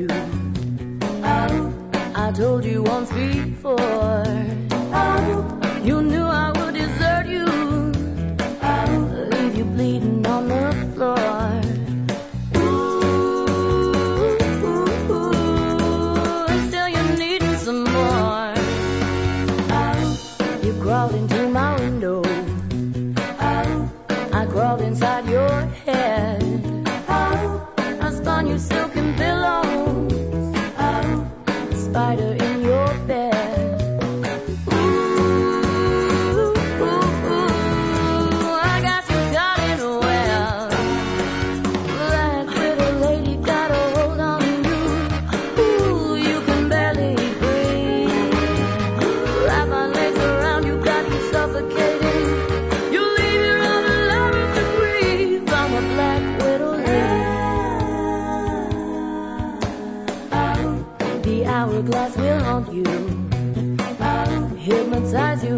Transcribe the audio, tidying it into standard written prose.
you. I told you once before. You knew I would desert you, leave you bleeding on the floor. Still you're needing some more. You crawled into my window, I crawled inside your head. I spun you silken pillows, a spider in your bed. I got you caught in a web. That little lady got a hold on you. Ooh, you can barely breathe. Wrap my legs around you, got you suffocating. You leave your other lover to grieve. I'm a black widow lady. The hourglass will haunt you, hypnotize you